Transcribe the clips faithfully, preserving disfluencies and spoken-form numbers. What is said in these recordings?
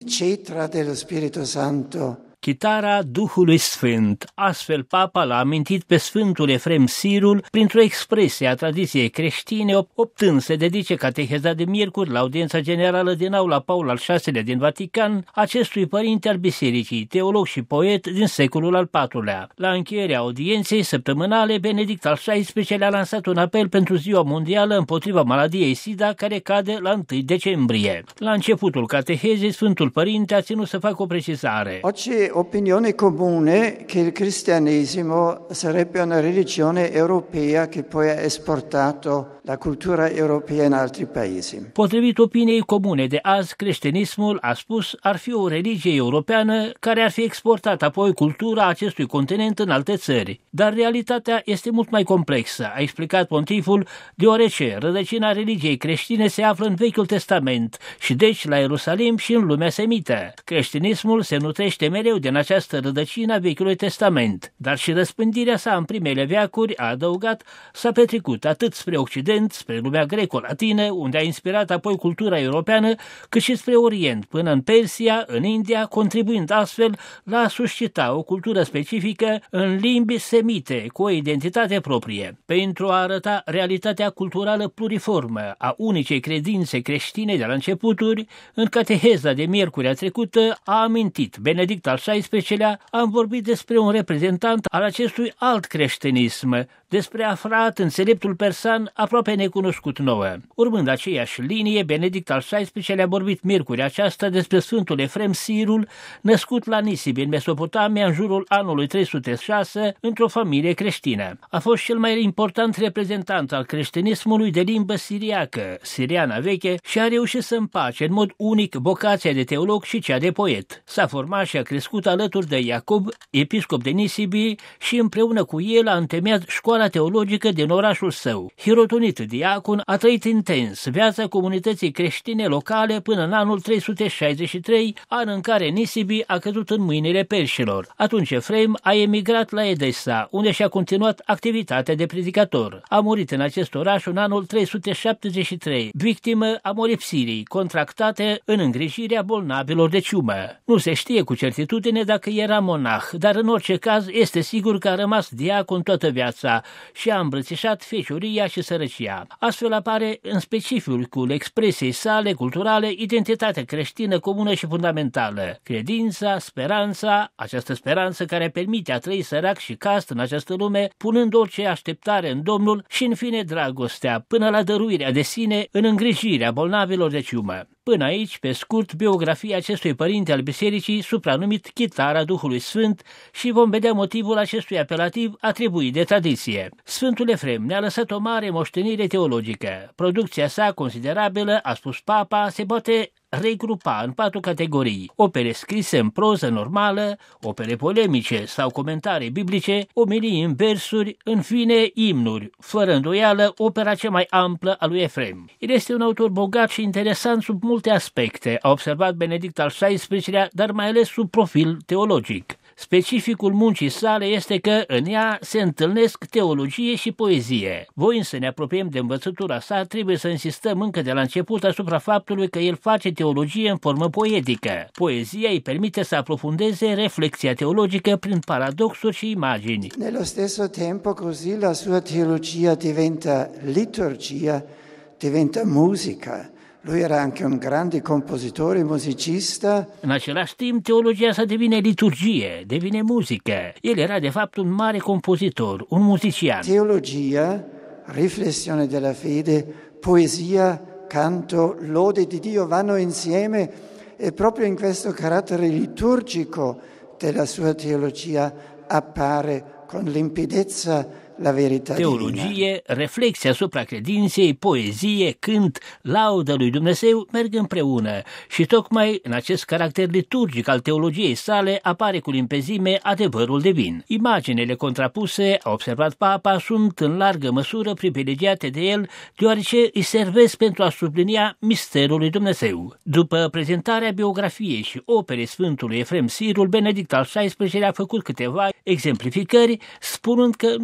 Citra dello Spirito Santo. Chitara Duhului Sfânt. Astfel, Papa l-a amintit pe Sfântul Efrem Sirul printr-o expresie a tradiției creștine, optând să dedice cateheza de miercuri la audiența generală din aula Paul al șaselea din Vatican acestui părinte al bisericii, teolog și poet din secolul al patrulea. La încheierea audienței săptămânale, Benedict al șaisprezecelea a lansat un apel pentru Ziua Mondială împotriva maladiei SIDA, care cade la întâi decembrie. La începutul catehezei, Sfântul Părinte a ținut să facă o precizare. Opinione comune che il cristianesimo sarebbe una religione europea che poi ha esportato la cultura europea in altri paesi. Potrivit opiniei comune de azi, creștinismul, a spus, ar fi o religie europeană care ar fi exportat apoi cultura acestui continent în alte țări. Dar realitatea este mult mai complexă, a explicat pontiful, deoarece rădăcina religiei creștine se află în Vechiul Testament și deci la Ierusalim și în lumea semită. Creștinismul se nutrește mereu din această rădăcină a Vechiului Testament, dar și răspândirea sa în primele veacuri, a adăugat, s-a petrecut atât spre Occident, spre lumea greco-latină, unde a inspirat apoi cultura europeană, cât și spre Orient, până în Persia, în India, contribuind astfel la a suscita o cultură specifică în limbi semite, cu o identitate proprie. Pentru a arăta realitatea culturală pluriformă a unicei credințe creștine de la începuturi, în cateheza de miercurea trecută a amintit Benedict al șaisprezecelea, am vorbit despre un reprezentant al acestui alt creștinism, despre aflat înțeleptul persan aproape necunoscut nouă. Urmând aceeași linie, Benedict al șaisprezecelea a vorbit miercuri aceasta despre Sfântul Efrem Sirul, născut la Nisib, în Mesopotamia, în jurul anului trei sute șase, într-o familie creștină. A fost cel mai important reprezentant al creștinismului de limbă siriacă, siriana veche, și a reușit să împace în mod unic vocația de teolog și cea de poet. S-a format și a crescut alături de Iacob, episcop de Nisibi, și împreună cu el a întemeiat școala teologică din orașul său. Hirotonit diacon, a trăit intens viața comunității creștine locale până în anul trei sute șaizeci și trei, an în care Nisibi a căzut în mâinile perșilor. Atunci Efrem a emigrat la Edesa, unde și-a continuat activitatea de predicator. A murit în acest oraș în anul trei sute șaptezeci și trei, victimă a molipsirii contractate în îngrijirea bolnavilor de ciumă. Nu se știe cu certitudine dacă era monah, dar în orice caz este sigur că a rămas diacon toată viața și a îmbrățișat fecioria și sărăcia. Astfel apare în specificul expresiei sale culturale identitatea creștină comună și fundamentală, credința, speranța, această speranță care permite a trăi sărac și cast în această lume, punând orice așteptare în Domnul, și în fine dragostea, până la dăruirea de sine în îngrijirea bolnavilor de ciumă. Până aici, pe scurt, biografia acestui părinte al bisericii, supranumit Chitara Duhului Sfânt, și vom vedea motivul acestui apelativ atribuit de tradiție. Sfântul Efrem ne-a lăsat o mare moștenire teologică. Producția sa considerabilă, a spus Papa, se poate regrupa în patru categorii: opere scrise în proză normală, opere polemice sau comentarii biblice, omilii în versuri, în fine imnuri, fără îndoială opera cea mai amplă a lui Efrem. El este un autor bogat și interesant sub multe aspecte, a observat Benedict al șaisprezecelea, dar mai ales sub profil teologic. Specificul muncii sale este că în ea se întâlnesc teologie și poezie. Voind să ne apropiem de învățătura sa, trebuie să insistăm încă de la început asupra faptului că el face teologie în formă poetică. Poezia îi permite să aprofundeze reflexia teologică prin paradoxuri și imagini. Nello stesso tempo così la sua teologia diventa liturgia, diventa musica. Lui era anche un grande compositore, musicista. În același timp, teologia sa devine liturgie, devine muzică. El era de fapt un mare compozitor, un muzician. Teologia, riflessione della fede, poesia, canto, lode di Dio vanno insieme e proprio in questo carattere liturgico della sua teologia appare con limpidezza la verità teologie, divina. Reflexia asupra credinței, poezie, cânt, laudă lui Dumnezeu merg împreună și tocmai în acest caracter liturgic al teologiei sale apare cu limpezime adevărul divin. Imaginele contrapuse, a observat Papa, sunt în largă măsură privilegiate de el, deoarece îi servesc pentru a sublinia misterul lui Dumnezeu. După prezentarea biografiei și operei Sfântului Efrem Sirul, Benedict al șaisprezecelea a făcut câteva exemplificări, spunând că nu poate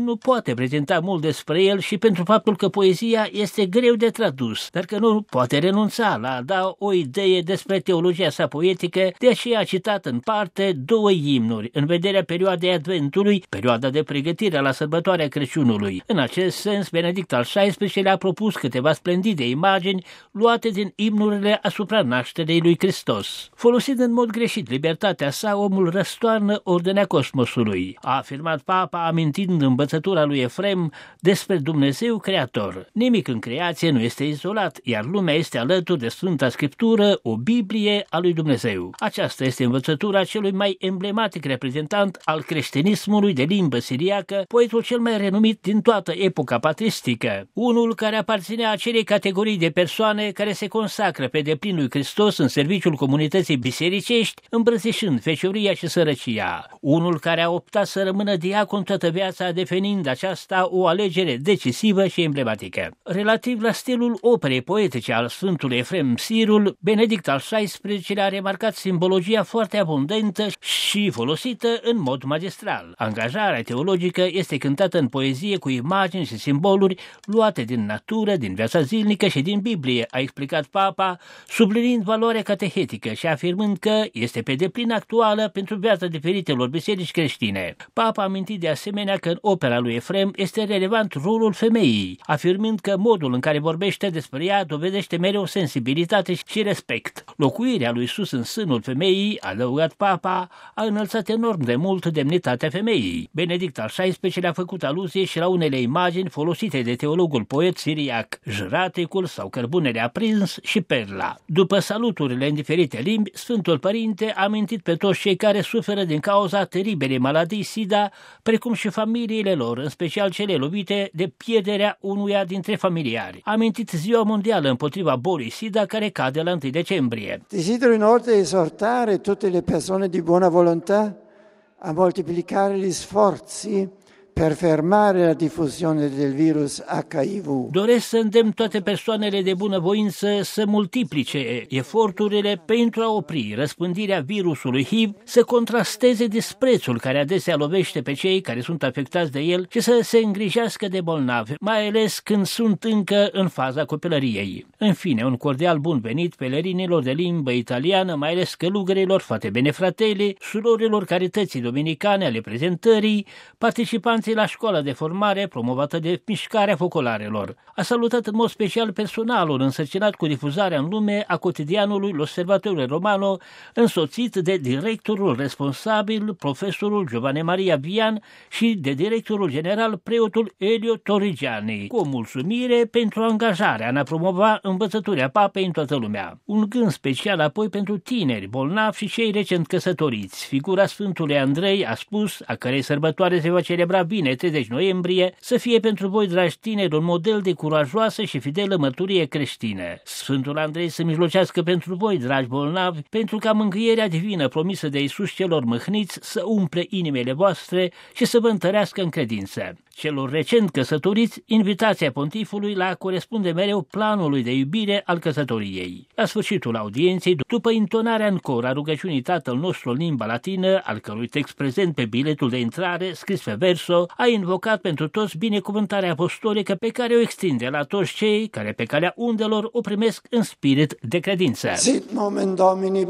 poate prezenta mult despre el și pentru faptul că poezia este greu de tradus, dar că nu poate renunța la a da o idee despre teologia sa poetică, de aceea a citat în parte două imnuri, în vederea perioadei Adventului, perioada de pregătire la sărbătoarea Crăciunului. În acest sens, Benedict al șaisprezecelea-lea a propus câteva splendide imagini luate din imnurile asupra nașterii lui Hristos. Folosind în mod greșit libertatea sa, omul răstoarnă ordinea cosmosului, a afirmat Papa, amintind învățătura lui Efrem despre Dumnezeu Creator. Nimic în creație nu este izolat, iar lumea este alături de Sfânta Scriptură, o Biblie a lui Dumnezeu. Aceasta este învățătura celui mai emblematic reprezentant al creștinismului de limbă siriacă, poetul cel mai renumit din toată epoca patristică, unul care aparținea acelei categorii de persoane care se consacră pe deplin lui Hristos în serviciul comunității bisericești, îmbrățișând fecioria și sărăcia, unul care a optat să rămână diacon toată viața, definind aceasta o alegere decisivă și emblematică. Relativ la stilul operei poetice al Sfântului Efrem Sirul, Benedict al șaisprezecelea-lea a remarcat simbologia foarte abundentă și folosită în mod magistral. Angajarea teologică este cântată în poezie cu imagini și simboluri luate din natură, din viața zilnică și din Biblie, a explicat Papa, subliniind valoarea catehetică și afirmând că este pe deplin actuală pentru viața diferitelor biserici creștine. Papa a amintit de asemenea că în opera lui Efrem este relevant rolul femeii, afirmând că modul în care vorbește despre ea dovedește mereu sensibilitate și respect. Locuirea lui Iisus în sânul femeii, a adăugat Papa, a înălțat enorm de mult demnitatea femeii. Benedict al șaisprezecelea-lea a făcut aluzie și la unele imagini folosite de teologul poet siriac, jratecul sau cărbunele aprins și perla. După saluturile în diferite limbi, Sfântul Părinte a amintit pe toți cei care suferă din cauza teribelei maladii SIDA, precum și familiile lor, în special cele lovite de pierderea unuia dintre familiari. A amintit Ziua Mondială împotriva bolii SIDA, care cade la întâi decembrie. Desidero inoltre esortare tutte le persone di buona volontà a moltiplicare gli sforzi per fermare la diffusione del virus H I V. Doresc să îndemn toate persoanele de bunăvoință să multiplice eforturile pentru a opri răspândirea virusului H I V, să contrasteze disprețul care adesea lovește pe cei care sunt afectați de el și să se îngrijească de bolnavi, mai ales când sunt încă în faza copilăriei. În fine, un cordial bun venit pelerinilor de limbă italiană, mai ales călugărilor, fate bene fratelli, surorilor carității dominicane ale prezentării, participanți la școala de formare promovată de Mișcarea Focolarelor. A salutat în mod special personalul însărcinat cu difuzarea în lume a cotidianului L'Osservatore Romano, însoțit de directorul responsabil, profesorul Giovanni Maria Vian, și de directorul general, preotul Elio Torrigiani, cu o mulțumire pentru angajarea în a promova învățătura papei în toată lumea. Un gând special apoi pentru tineri, bolnavi și cei recent căsătoriți. Figura Sfântului Andrei a spus, a cărei sărbătoare se va celebra bine treizeci noiembrie, să fie pentru voi, dragi tineri, un model de curajoasă și fidelă mărturie creștină. Sfântul Andrei să mijlocească pentru voi, dragi bolnavi, pentru ca mângâierea divină promisă de Iisus celor mâhniți să umple inimile voastre și să vă întărească în credință. Celor recent căsătoriți, invitația pontifului la a corespunde mereu planului de iubire al căsătoriei. La sfârșitul audienței, după intonarea în cor a rugăciunii Tatăl nostru în limba latină, al cărui text prezent pe biletul de intrare, scris pe verso, a invocat pentru toți binecuvântarea apostolică pe care o extinde la toți cei care pe calea undelor o primesc în spirit de credință. Sit nomen Domini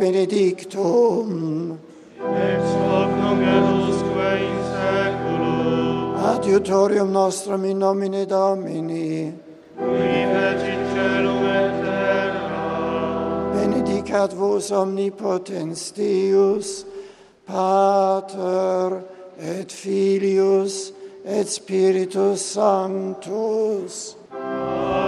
benedictum. Ex hoc nunc et usque in seculum. Adiutorium nostrum in nomine Domini. Qui fecit celum et terra. Benedicat vos omnipotens Deus, Pater et Filius et Spiritus Sanctus. Amen.